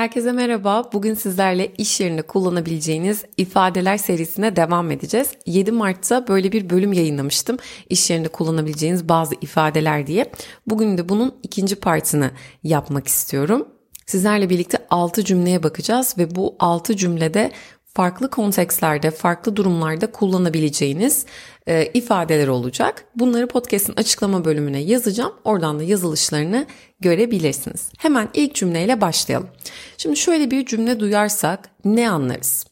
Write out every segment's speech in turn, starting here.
Herkese merhaba. Bugün sizlerle iş yerinde kullanabileceğiniz ifadeler serisine devam edeceğiz. 7 Mart'ta böyle bir bölüm yayınlamıştım. İş yerinde kullanabileceğiniz bazı ifadeler diye. Bugün de bunun ikinci partını yapmak istiyorum. Sizlerle birlikte 6 cümleye bakacağız ve bu 6 cümlede farklı kontekstlerde, farklı durumlarda kullanabileceğiniz ifadeler olacak. Bunları podcast'ın açıklama bölümüne yazacağım. Oradan da yazılışlarını görebilirsiniz. Hemen ilk cümleyle başlayalım. Şimdi şöyle bir cümle duyarsak ne anlarız?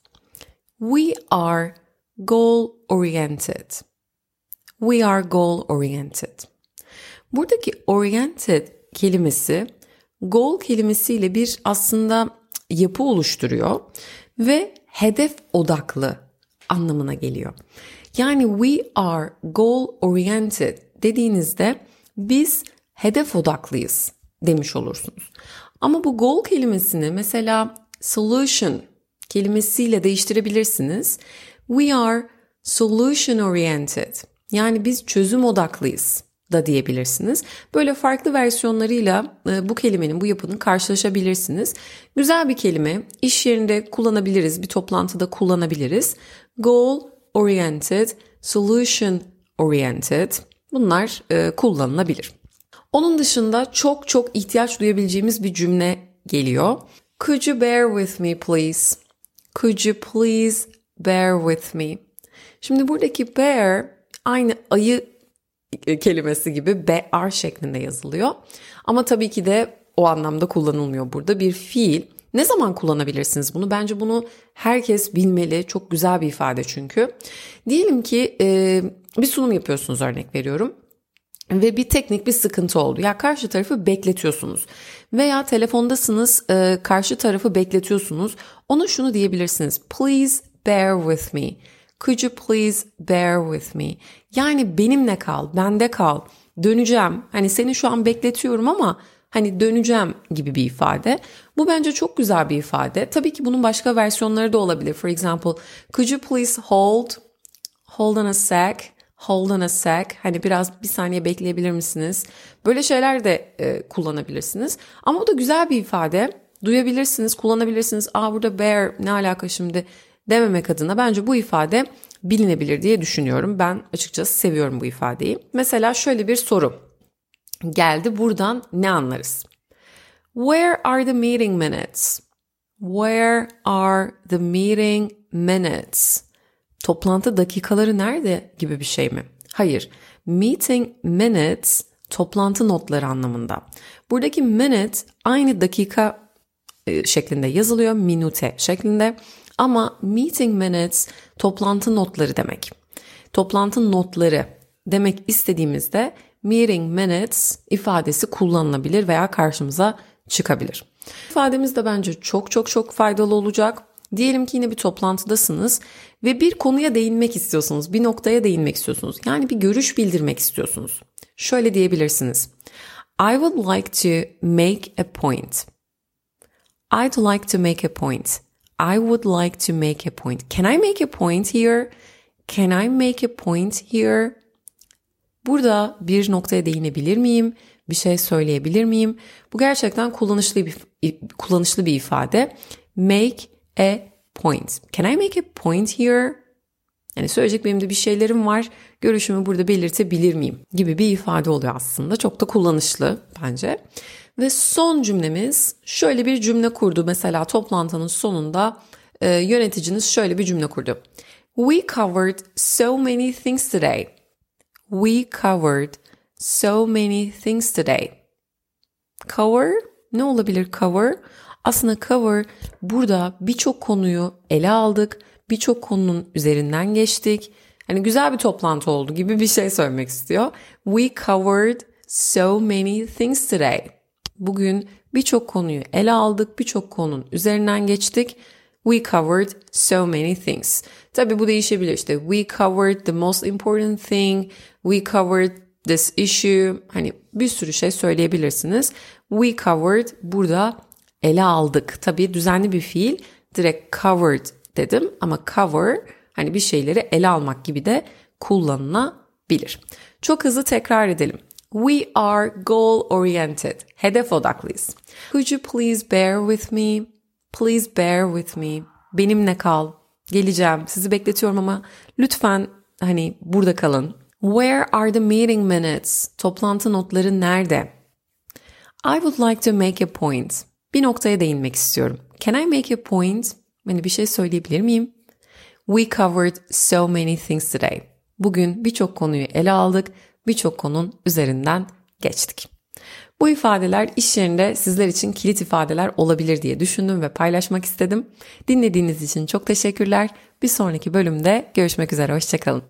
We are goal oriented. We are goal oriented. Buradaki oriented kelimesi goal kelimesiyle bir aslında yapı oluşturuyor ve hedef odaklı anlamına geliyor. Yani we are goal oriented dediğinizde biz hedef odaklıyız demiş olursunuz. Ama bu goal kelimesini mesela solution kelimesiyle değiştirebilirsiniz. We are solution oriented. Yani biz çözüm odaklıyız da diyebilirsiniz. Böyle farklı versiyonlarıyla bu kelimenin, bu yapının karşılaşabilirsiniz. Güzel bir kelime. İş yerinde kullanabiliriz, bir toplantıda kullanabiliriz. Goal oriented, solution oriented. Bunlar kullanılabilir. Onun dışında çok ihtiyaç duyabileceğimiz bir cümle geliyor. Could you bear with me please? Could you please bear with me? Şimdi buradaki bear aynı ayı kelimesi gibi bear şeklinde yazılıyor. Ama tabii ki de o anlamda kullanılmıyor burada. Bir fiil. Ne zaman kullanabilirsiniz bunu? Bence bunu herkes bilmeli. Çok güzel bir ifade çünkü. Diyelim ki bir sunum yapıyorsunuz, örnek veriyorum. Ve bir teknik bir sıkıntı oldu. Ya karşı tarafı bekletiyorsunuz. Veya telefondasınız, karşı tarafı bekletiyorsunuz. Ona şunu diyebilirsiniz. Please bear with me. Could you please bear with me? Yani benimle kal, bende kal, döneceğim. Hani seni şu an bekletiyorum ama hani döneceğim gibi bir ifade. Bu bence çok güzel bir ifade. Tabii ki bunun başka versiyonları da olabilir. For example, could you please hold on a sec, hold on a sec. Hani biraz bir saniye bekleyebilir misiniz? Böyle şeyler de kullanabilirsiniz. Ama o da güzel bir ifade. Duyabilirsiniz, kullanabilirsiniz. Burada bear ne alaka şimdi dememek adına bence bu ifade bilinebilir diye düşünüyorum. Ben açıkçası seviyorum bu ifadeyi. Mesela şöyle bir soru geldi. Buradan ne anlarız? Where are the meeting minutes? Where are the meeting minutes? Toplantı dakikaları nerede gibi bir şey mi? Hayır. Meeting minutes toplantı notları anlamında. Buradaki minute aynı dakika şeklinde yazılıyor. Minute şeklinde. Ama meeting minutes toplantı notları demek. Toplantı notları demek istediğimizde meeting minutes ifadesi kullanılabilir veya karşımıza çıkabilir. İfademiz de bence çok faydalı olacak. Diyelim ki yine bir toplantıdasınız ve bir konuya değinmek istiyorsunuz, bir noktaya değinmek istiyorsunuz. Yani bir görüş bildirmek istiyorsunuz. Şöyle diyebilirsiniz. I would like to make a point. I'd like to make a point. I would like to make a point. Can I make a point here? Can I make a point here? Burada bir noktaya değinebilir miyim? Bir şey söyleyebilir miyim? Bu gerçekten kullanışlı bir ifade. Make a point. Can I make a point here? Yani söyleyecek benim de bir şeylerim var. Görüşümü burada belirtebilir miyim? Gibi bir ifade oluyor aslında. Çok da kullanışlı bence. Ve son cümlemiz şöyle bir cümle kurdu. Mesela toplantının sonunda yöneticiniz şöyle bir cümle kurdu. We covered so many things today. We covered so many things today. Cover ne olabilir cover? Aslında cover burada birçok konuyu ele aldık. Birçok konunun üzerinden geçtik. Hani güzel bir toplantı oldu gibi bir şey söylemek istiyor. We covered so many things today. Bugün birçok konuyu ele aldık, birçok konunun üzerinden geçtik. We covered so many things. Tabii bu değişebilir. İşte we covered the most important thing, we covered this issue. Hani bir sürü şey söyleyebilirsiniz. We covered burada ele aldık. Tabii düzenli bir fiil. Direkt covered dedim ama cover hani bir şeyleri ele almak gibi de kullanılabilir. Çok hızlı tekrar edelim. We are goal oriented. Hedef odaklıyız. Could you please bear with me? Please bear with me. Benimle kal. Geleceğim. Sizi bekletiyorum ama lütfen burada kalın. Where are the meeting minutes? Toplantı notları nerede? I would like to make a point. Bir noktaya değinmek istiyorum. Can I make a point? Bir şey söyleyebilir miyim? We covered so many things today. Bugün birçok konuyu ele aldık. Birçok konunun üzerinden geçtik. Bu ifadeler iş yerinde sizler için kilit ifadeler olabilir diye düşündüm ve paylaşmak istedim. Dinlediğiniz için çok teşekkürler. Bir sonraki bölümde görüşmek üzere. Hoşça kalın.